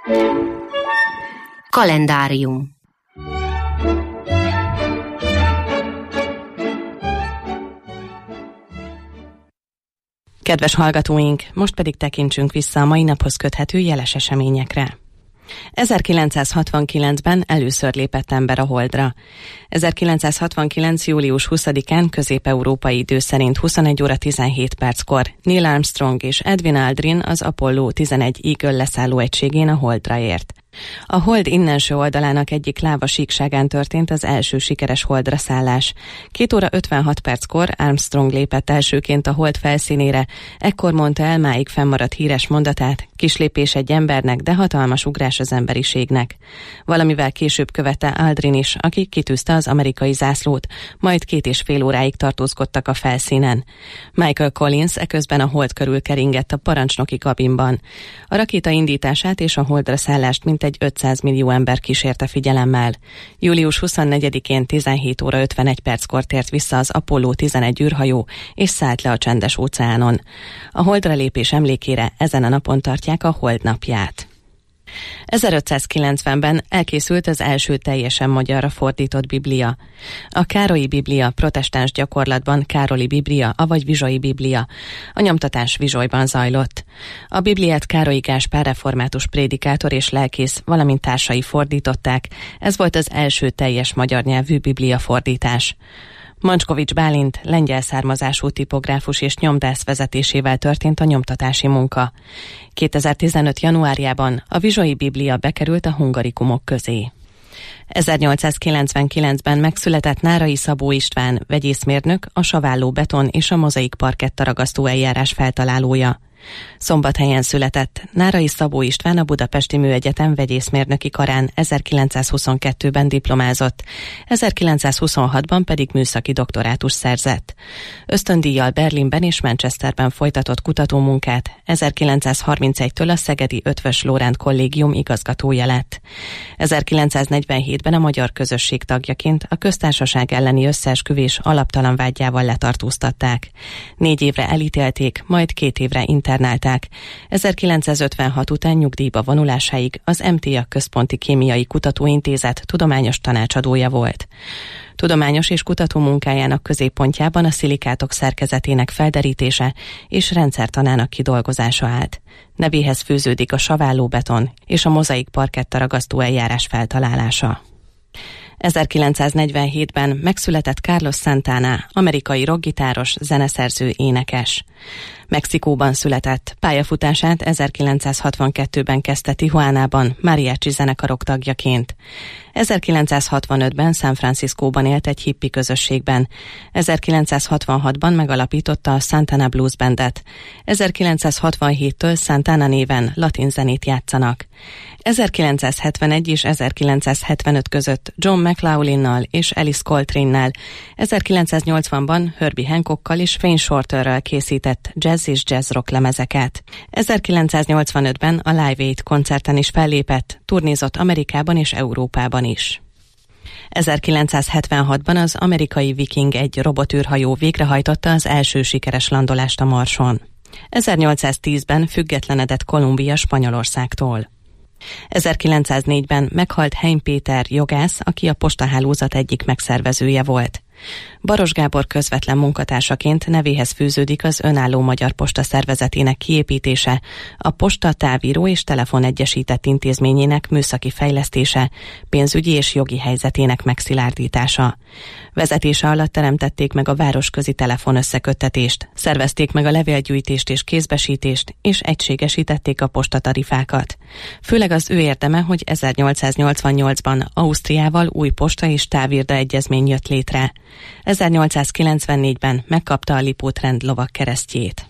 Kalendárium. Kedves hallgatóink, most pedig tekintsünk vissza a mai naphoz köthető jeles eseményekre. ezerkilencszázhatvankilencben először lépett ember a Holdra. ezerkilencszázhatvankilenc. július huszadikán közép-európai idő szerint huszonegy óra tizenhét perckor Neil Armstrong és Edwin Aldrin az Apollo tizenegy Eagle leszálló egységén a Holdra ért. A Hold innenső oldalának egyik láva síkságán történt az első sikeres Holdra szállás. két óra ötvenhat perckor Armstrong lépett elsőként a Hold felszínére, ekkor mondta el máig fennmaradt híres mondatát: kis lépés egy embernek, de hatalmas ugrás az emberiségnek. Valamivel később követte Aldrin is, aki kitűzte az amerikai zászlót, majd két és fél óráig tartózkodtak a felszínen. Michael Collins eközben a Hold körül keringett a parancsnoki kabinban. A rakéta indítását és a Holdra szállást mintegy ötszáz millió ember kísérte figyelemmel. július huszonnegyedikén tizenhét óra ötvenegy perckor tért vissza az Apollo tizenegy űrhajó, és szállt le a Csendes óceánon. A Holdra lépés emlékére ezen a napon tartják a Hold napját. ezerötszázkilencvenben elkészült az első teljesen magyarra fordított Biblia. A Károlyi Biblia protestáns gyakorlatban Károli Biblia, avagy Vizsai Biblia. A nyomtatás Vizsajban zajlott. A Bibliát Károlyi Gáspár református prédikátor és lelkész, valamint társai fordították. Ez volt az első teljes magyar nyelvű Biblia fordítás. Mancskovics Bálint lengyel származású tipográfus és nyomdász vezetésével történt a nyomtatási munka. kétezer-tizenöt. januárjában a Vizsai Biblia bekerült a hungarikumok közé. ezernyolcszázkilencvenkilencben megszületett Nárai Szabó István, vegyészmérnök, a saválló beton és a mozaik parketta ragasztó eljárás feltalálója. Szombathelyen született Nárai Szabó István, a Budapesti Műegyetem vegyészmérnöki karán ezerkilencszázhuszonkettőben diplomázott, ezerkilencszázhuszonhatban pedig műszaki doktorátus szerzett. Ösztöndíjjal Berlinben és Manchesterben folytatott kutatómunkát, ezerkilencszázharmincegytől a szegedi Eötvös Loránd Kollégium igazgatója lett. ezerkilencszáznegyvenhétben a magyar közösség tagjaként a köztársaság elleni összeesküvés alaptalan vádjával letartóztatták. Négy évre elítélték, majd két évre internálták. ezerkilencszázötvenhat után nyugdíjba vonulásáig az em té á Központi Kémiai Kutatóintézet tudományos tanácsadója volt. Tudományos és kutató munkájának középpontjában a szilikátok szerkezetének felderítése és rendszertanának kidolgozása állt. Nevéhez fűződik a saválló beton és a mozaik parketta ragasztó eljárás feltalálása. ezerkilencszáznegyvenhétben megszületett Carlos Santana, amerikai rockgitáros, zeneszerző, énekes. Mexikóban született, pályafutását ezerkilencszázhatvankettőben kezdte Tijuánában, mariachi zenekarok tagjaként. ezerkilencszázhatvanötben San Franciscóban élt egy hippi közösségben. ezerkilencszázhatvanhatban megalapította a Santana Blues Bandet. ezerkilencszázhatvanhéttől Santana néven latin zenét játszanak. ezerkilencszázhetvenegy és ezerkilencszázhetvenöt között John McLaughlinnal és Alice Coltrane-nel, ezerkilencszáznyolcvanban Herbie Hancockkal és Wayne Shorterrel készített jazz és jazz rock lemezeket. ezerkilencszáznyolcvanötben a Live Aid koncerten is fellépett, turnézott Amerikában és Európában is. ezerkilencszázhetvenhatban az amerikai Viking egy robotűrhajó végrehajtotta az első sikeres landolást a Marson. ezernyolcszáztízben függetlenedett Kolumbia Spanyolországtól. ezerkilencszáznégyben meghalt Heim Péter, jogász, aki a postahálózat egyik megszervezője volt. Baros Gábor közvetlen munkatársaként nevéhez fűződik az önálló Magyar Posta szervezetének kiépítése, a posta távíró és telefon egyesített intézményének műszaki fejlesztése, pénzügyi és jogi helyzetének megszilárdítása. Vezetése alatt teremtették meg a városközi telefonösszeköttetést, szervezték meg a levélgyűjtést és kézbesítést, és egységesítették a postatarifákat. Főleg az ő érdeme, hogy ezernyolcszáznyolcvannyolcban Ausztriával új posta és távirda egyezmény jött létre. ezernyolcszázkilencvennégyben megkapta a Lipót-rend lovagkeresztjét.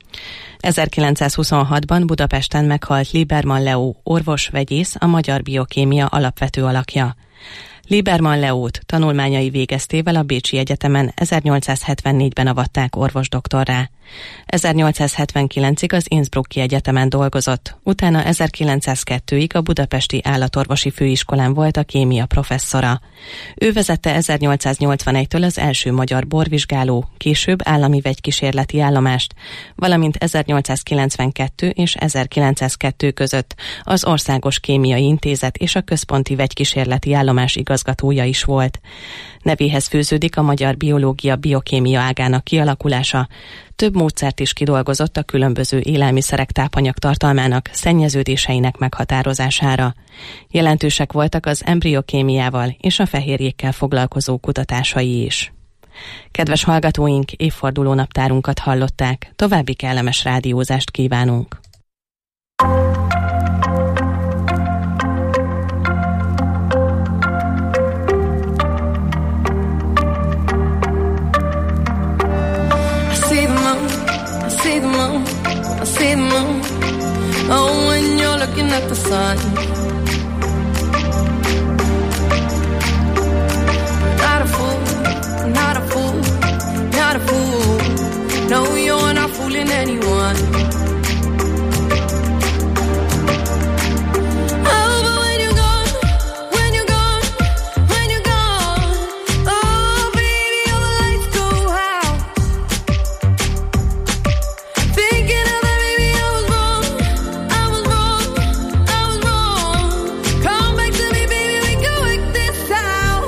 ezerkilencszázhuszonhatban Budapesten meghalt Lieberman Leó, orvos, vegyész, a magyar biokémia alapvető alakja. Liebermann Leót tanulmányai végeztével a Bécsi Egyetemen ezernyolcszázhetvennégyben avatták orvosdoktorrá. ezernyolcszázhetvenkilencig az Innsbrucki Egyetemen dolgozott, utána ezerkilencszázkettőig a Budapesti Állatorvosi Főiskolán volt a kémia professzora. Ő vezette ezernyolcszáznyolcvanegytől az első magyar borvizsgáló, később állami vegykísérleti állomást, valamint ezernyolcszázkilencvenkettő és ezerkilencszázkettő között az Országos Kémiai Intézet és a Központi Vegykísérleti Állomás igazgatója is volt. Nevéhez fűződik a magyar biológia biokémia ágának kialakulása. Több módszert is kidolgozott a különböző élelmiszerek tápanyagtartalmának, szennyeződéseinek meghatározására. Jelentősek voltak az embriokémiával és a fehérjékkel foglalkozó kutatásai is. Kedves hallgatóink, évforduló naptárunkat hallották, további kellemes rádiózást kívánunk. See the moon, I see the moon. Oh, when you're looking at the sun. Not a fool, not a fool, not a fool. No, you're not fooling anyone. Oh, but when you're gone, when you're gone, when you're gone. Oh, baby, all the lights go out. Thinking of that, baby, I was wrong, I was wrong, I was wrong. Come back to me, baby, we can work this out.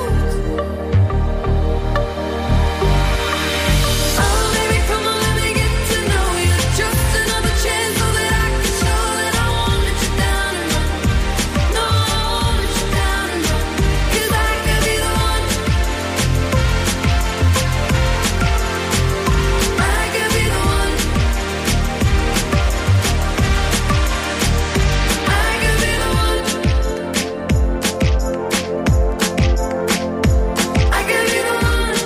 Oh, baby, come on, let me get to know you. Just another chance so that I can show that I won't let you down and run. No, I won't let you down and run. 'Cause I could be the one. I could be the one. I could be the one. I could be the one.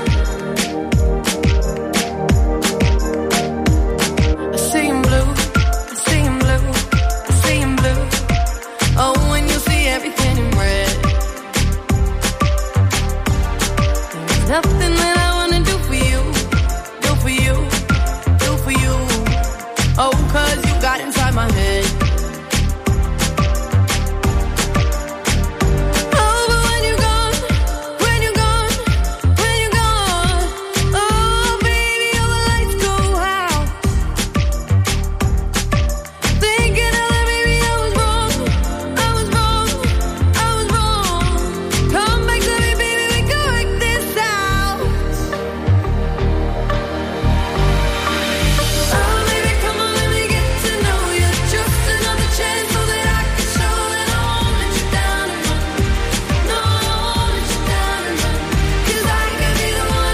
I see him blue, I see him blue, I see him blue. Oh, when you see everything in red. There's nothing that I wanna do for you, do for you, do for you. Oh, 'cause you got inside my head. Oh, but when you're gone, when you're gone, when you're gone. Oh, baby, all the lights go out. Thinking of that, baby, I was wrong, I was wrong, I was wrong. Come back to me, baby, we can work this out. Oh, baby, come on, let me get to know you. Just another chance so that I can show that I won't let you down and run. No, I won't let you down and run. 'Cause I could be the one.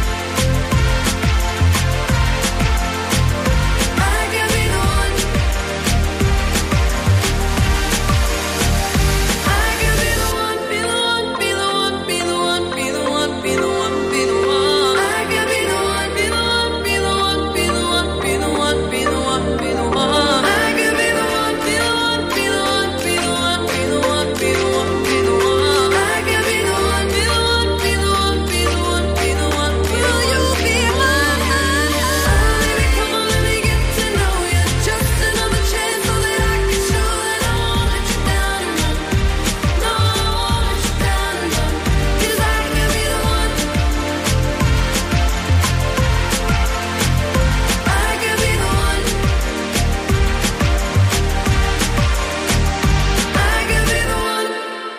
I could be the one. I could be the one, be the one, be the one, be the one, be the one, be the one, be the one. I could be the one, be the one, be the one, be the one, be the one, be the one, be the one. I could be the one, be the one, be the one, be the one, be the one, be the one, be the one. I could be the one, be the one, be the one, be the one, be the one. Will you be mine? Baby, come on, let me get to know you. Just another chance so that I can show that I won't let you down and run. No, I won't let you down and run. 'Cause I could be the one. I could be the one. I could be the one.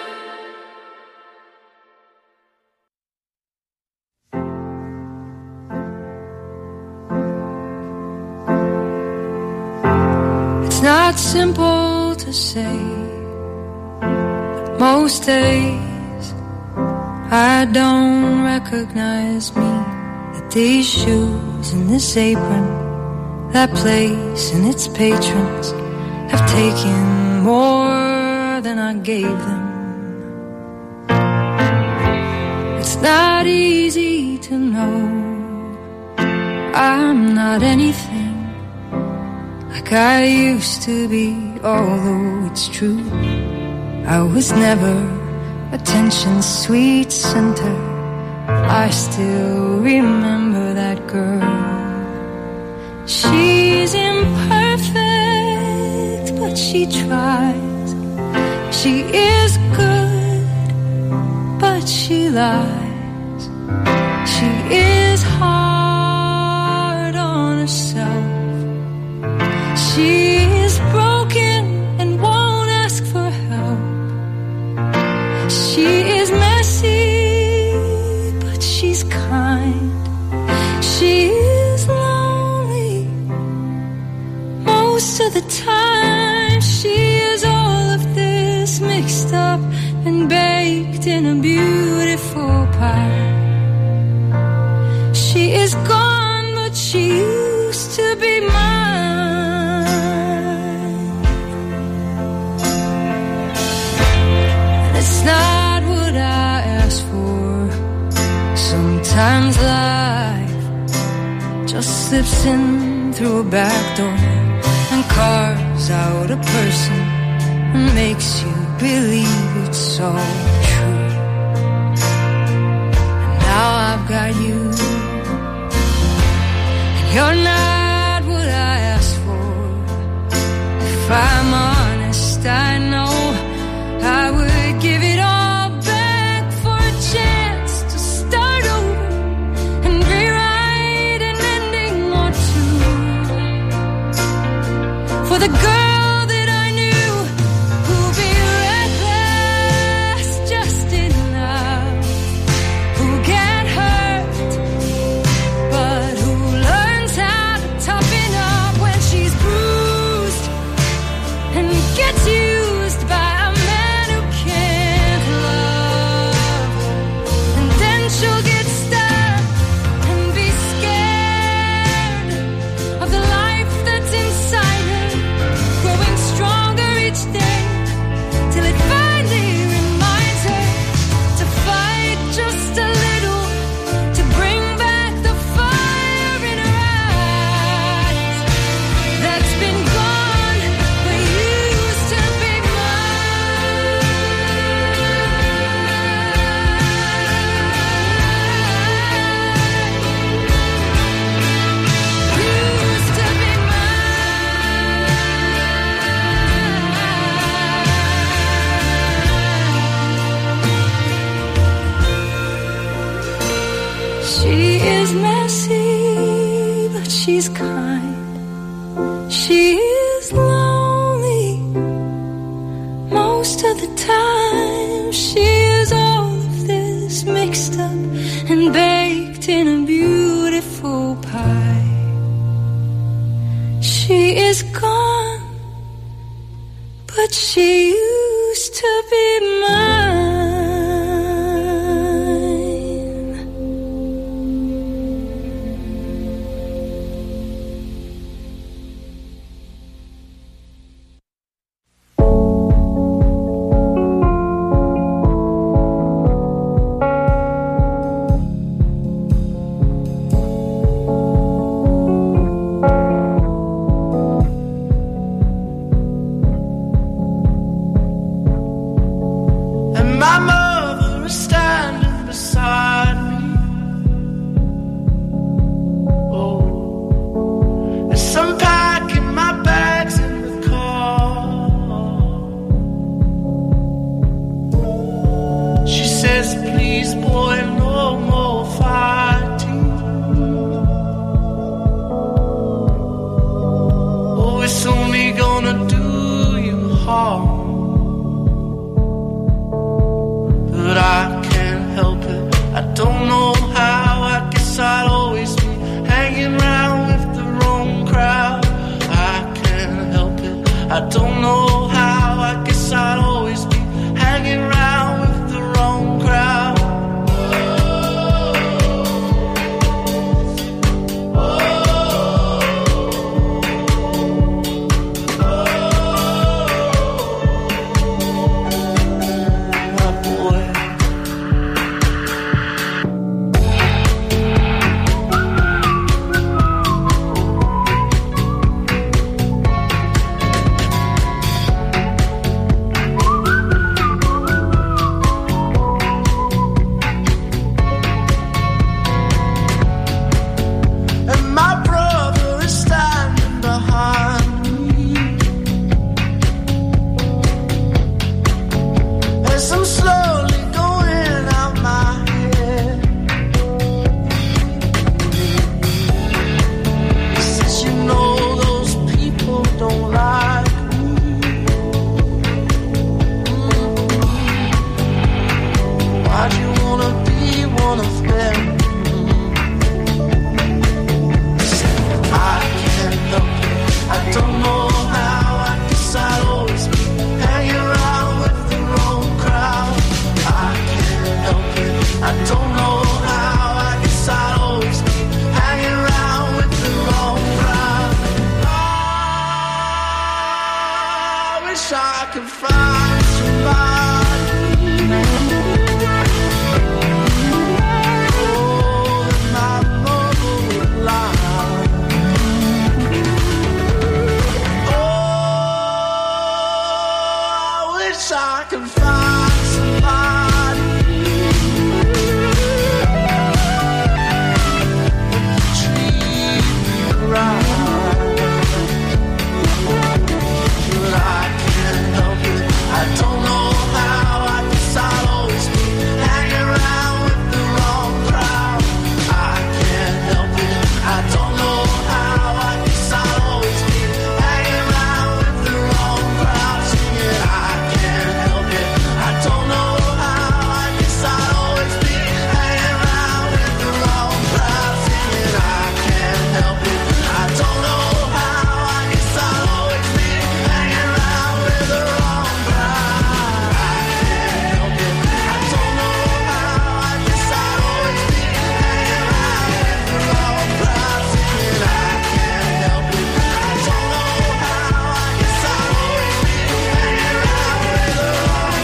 It's not simple to say, but most days I don't recognize me. That these shoes and this apron, that place and its patrons have taken more than I gave them. It's not easy to know I'm not anything like I used to be, although it's true I was never attention's sweet center. I still remember that girl. She's imperfect, but she tries. She is good, but she lies. She is hard on herself. She is broken and won't ask for help. She is messy, but she's kind. She is lonely most of the time. She is all of this mixed up and baked in a beautiful pie. She is gone, but she used to be mine. And it's not what I asked for. Sometimes life just slips in through a back door and carves out a person and makes you believe it's all true. And now I've got you. You're not what I asked for. If I'm honest, I know I would give it all back for a chance to start over and rewrite an ending or two. For the girl that I knew who'd be reckless just enough, who get hurt, but who toughen up when she's bruised and gets used by a man who can't love. And then she'll get stuck and be scared of the life that's inside her, growing stronger each day till it finally reminds her to fight just a little, to bring back the fire in her eyes that's been gone, but used to be mine. Used to be mine. She is messy, but she's kind. She is lonely most of the time. She is all of this mixed up and baked in a beautiful pie. She is gone, but she used to be mine. But I can't help I can find somebody treat me right. But I can't help it, I don't know how. I guess I'll always be hanging around with the wrong crowd. I can't help it, I don't know how. I guess I'll always be hanging around with the wrong crowd. Singing I can't help it, I don't know how. I guess I'll always be hanging around with the wrong crowd. Singing I can't help it, I don't know how. I guess I'll always be hanging around with the wrong crowd. I can't help it, I don't know how. I guess I'll always be hanging around with the wrong crowd. Singing I can't help it, I don't know how. I guess I'll always be hanging around with the wrong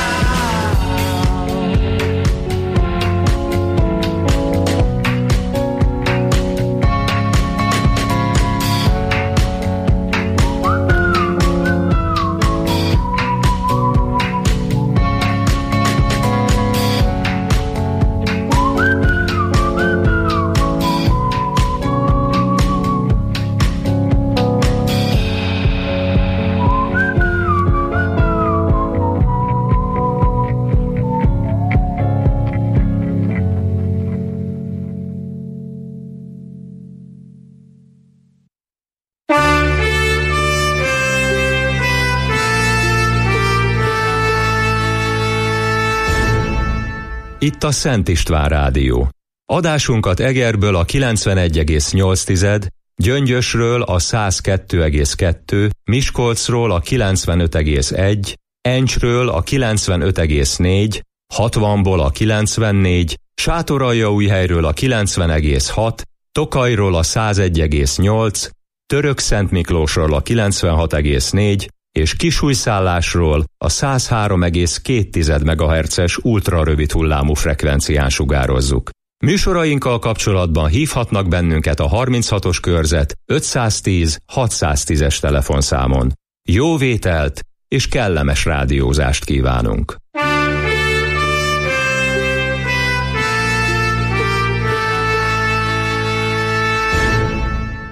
Itt a Szent István Rádió. Adásunkat Egerből a kilencvenegy egész nyolc, Gyöngyösről a száz kettő egész kettő, Miskolcról a kilencvenöt egész egy, Encsről a kilencvenöt egész négy, hatvanból a kilencvennégy, Sátoraljaújhelyről a kilencven egész hat, Tokajról a száz egy egész nyolc, Törökszentmiklósról a kilencvenhat egész négy, és Kisújszállásról a száz három egész két megahertzes ultrarövid hullámú frekvencián sugározzuk. Műsorainkkal kapcsolatban hívhatnak bennünket a harminchatos körzet ötszáztíz hatszáztízes telefonszámon. Jó vételt és kellemes rádiózást kívánunk!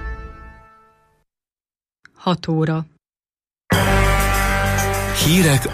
Hat óra. Hírek